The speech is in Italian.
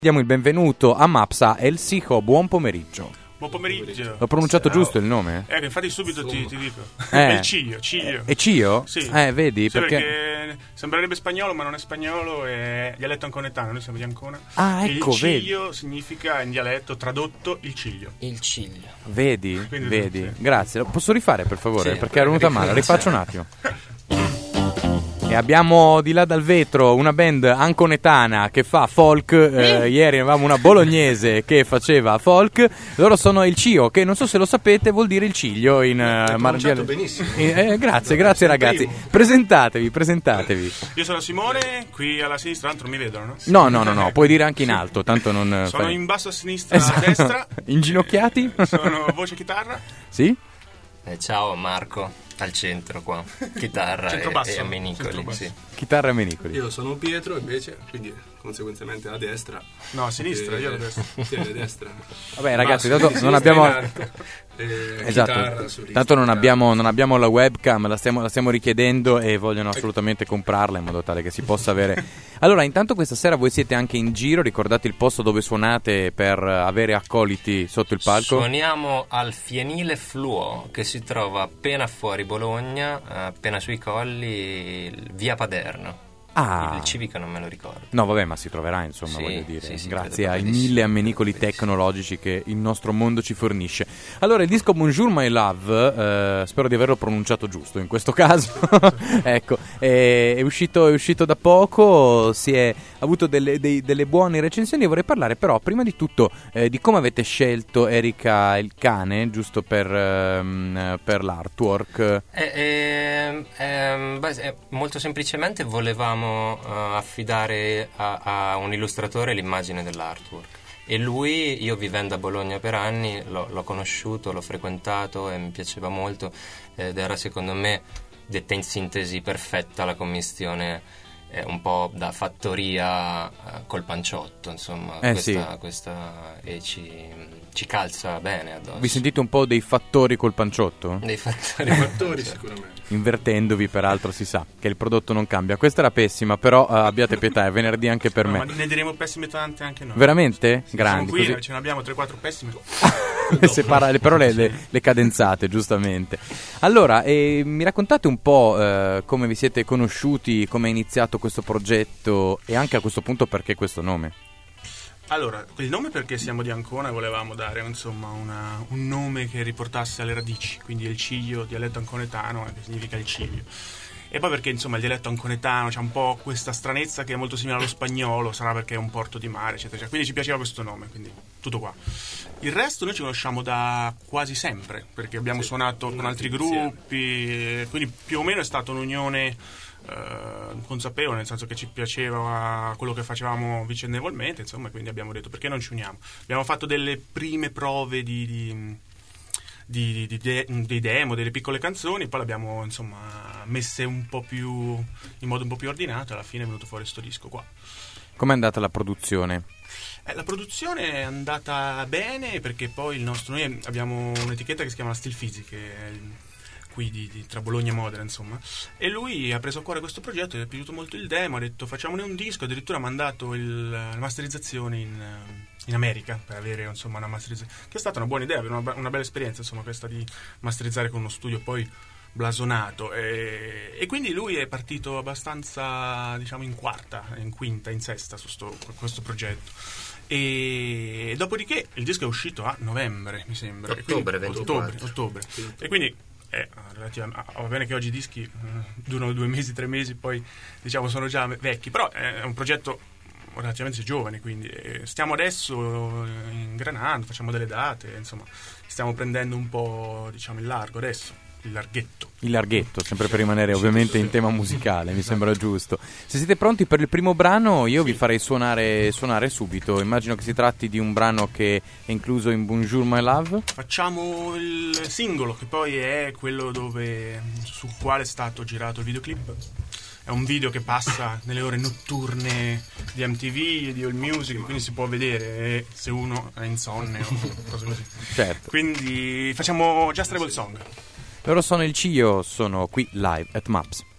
Diamo il benvenuto a Maps a El Sijo, buon pomeriggio. Buon pomeriggio. L'ho pronunciato giusto il nome? Infatti subito ti dico. È il Ciglio. E Cio? Sì. Vedi, sì, perché sembrerebbe spagnolo, ma non è spagnolo, è dialetto anconetano, noi siamo di Ancona. Ah, e ecco, il Ciglio significa in dialetto tradotto il ciglio. Il ciglio. Vedi? Sì. Grazie. Lo posso rifare per favore? Sì, perché era venuta male, rifaccio un attimo. E abbiamo di là dal vetro una band anconetana che fa folk. Ieri avevamo una bolognese che faceva folk. Loro sono il Cio, che non so se lo sapete vuol dire il ciglio in pronunciato benissimo. Grazie ragazzi. Presentatevi. Io sono Simone, qui alla sinistra, tanto non mi vedono, no? No, puoi dire anche in alto, tanto non sono in basso a sinistra, a destra. Inginocchiati? Sono voce chitarra. Sì? Ciao Marco, al centro qua, chitarra e a menicoli, sì. Chitarra e menicoli. Io sono Pietro invece, quindi conseguentemente a destra. No, a sinistra, io a destra. Sì, a destra. Vabbè ragazzi, tanto non abbiamo... Esatto, tanto non abbiamo la webcam, la stiamo richiedendo e vogliono assolutamente comprarla in modo tale che si possa avere. Allora, intanto questa sera voi siete anche in giro, ricordate il posto dove suonate per avere accoliti sotto il palco? Suoniamo al Fienile Fluo, che si trova appena fuori Bologna, appena sui colli, via Paderno. Ah. Il Civica non me lo ricordo. No, vabbè, ma si troverà, insomma, sì, voglio dire, sì, grazie ai 1000 ammenicoli tecnologici che il nostro mondo ci fornisce. Allora, il disco Bonjour My Love, spero di averlo pronunciato giusto in questo caso. Ecco, è uscito da poco, si è avuto delle buone recensioni. Vorrei parlare però prima di tutto di come avete scelto Erika il cane, giusto per l'artwork. Molto semplicemente volevamo affidare a un illustratore l'immagine dell'artwork, e lui, io vivendo a Bologna per anni, l'ho conosciuto, l'ho frequentato e mi piaceva molto, ed era secondo me, detta in sintesi perfetta, la commistione un po' da fattoria col panciotto, insomma, questa e ci calza bene addosso. Vi sentite un po' dei fattori col panciotto? Dei fattori Sicuramente. Invertendovi, peraltro, si sa che il prodotto non cambia. Questa era pessima, però abbiate pietà, è venerdì anche per me. Ma ne diremo pessime tante anche noi. Veramente? Sì, grandi. Qui così... ce ne abbiamo 3-4 pessime. Separa le parole, le cadenzate, giustamente. Allora, mi raccontate un po' come vi siete conosciuti, come è iniziato questo progetto e anche a questo punto perché questo nome? Allora, il nome perché siamo di Ancona e volevamo dare insomma un nome che riportasse alle radici, quindi il ciglio, dialetto anconetano, che significa il ciglio. E poi perché insomma il dialetto anconetano c'ha un po' questa stranezza che è molto simile allo spagnolo, sarà perché è un porto di mare, eccetera. Quindi ci piaceva questo nome, quindi tutto qua. Il resto noi ci conosciamo da quasi sempre, perché abbiamo suonato con altri gruppi, quindi più o meno è stata un'unione consapevole, nel senso che ci piaceva quello che facevamo vicendevolmente, insomma, quindi abbiamo detto perché non ci uniamo. Abbiamo fatto delle prime prove di demo, delle piccole canzoni, poi le abbiamo insomma messe un po' più in modo un po' più ordinato, e alla fine è venuto fuori sto disco qua. Com'è andata la produzione? La produzione è andata bene, perché poi noi abbiamo un'etichetta che si chiama Still Physic, qui tra Bologna e Modena, insomma, e lui ha preso a cuore questo progetto, gli è piaciuto molto il demo, ha detto facciamone un disco, addirittura ha mandato la masterizzazione in America per avere insomma una masterizzazione, che è stata una buona idea, una bella esperienza, insomma, questa di masterizzare con uno studio poi blasonato, e quindi lui è partito abbastanza, diciamo, in quinta, in sesta su questo progetto. E dopodiché il disco è uscito a novembre, mi sembra, ottobre. E quindi va bene che oggi i dischi durano 2 mesi, 3 mesi, poi diciamo sono già vecchi, però è un progetto relativamente giovane, quindi stiamo adesso ingranando, facciamo delle date, insomma stiamo prendendo un po', diciamo, il largo adesso. Il larghetto, sempre per rimanere ovviamente in tema musicale, mi sembra giusto. Se siete pronti per il primo brano, io vi farei suonare subito. Immagino che si tratti di un brano che è incluso in Bonjour My Love. Facciamo il singolo, che poi è quello sul quale è stato girato il videoclip. È un video che passa nelle ore notturne di MTV e di AllMusic, quindi si può vedere se uno è insonne o cose così. Certo. Quindi facciamo Just Rebel Song. Loro sono il Cio, sono qui live at Maps.